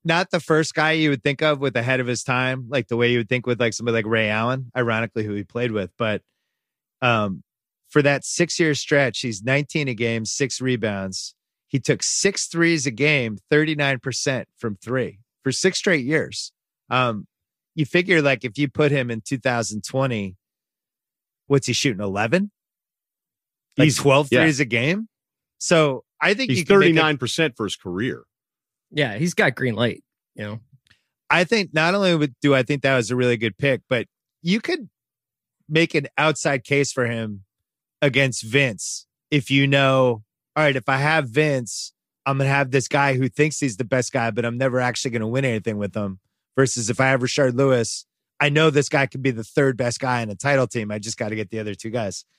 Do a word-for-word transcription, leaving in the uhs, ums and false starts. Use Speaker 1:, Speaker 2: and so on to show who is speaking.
Speaker 1: not the first guy you would think of with ahead of his time, like the way you would think with like somebody like Ray Allen, ironically, who he played with. But um, for that six-year stretch, he's nineteen a game, six rebounds. He took six threes a game, thirty-nine percent from three for six straight years. Um, you figure like if you put him in two thousand twenty, what's he shooting, eleven? Like
Speaker 2: He's
Speaker 1: twelve
Speaker 2: yeah.
Speaker 1: threes a game? So I think
Speaker 2: he's
Speaker 1: you can make
Speaker 2: thirty-nine percent for his career.
Speaker 3: Yeah, he's got green light, you know.
Speaker 1: I think not only would, do I think that was a really good pick, but you could make an outside case for him against Vince if you know, all right, if I have Vince, I'm going to have this guy who thinks he's the best guy, but I'm never actually going to win anything with him. Versus if I have Rashard Lewis, I know this guy could be the third best guy in a title team. I just got to get the other two guys.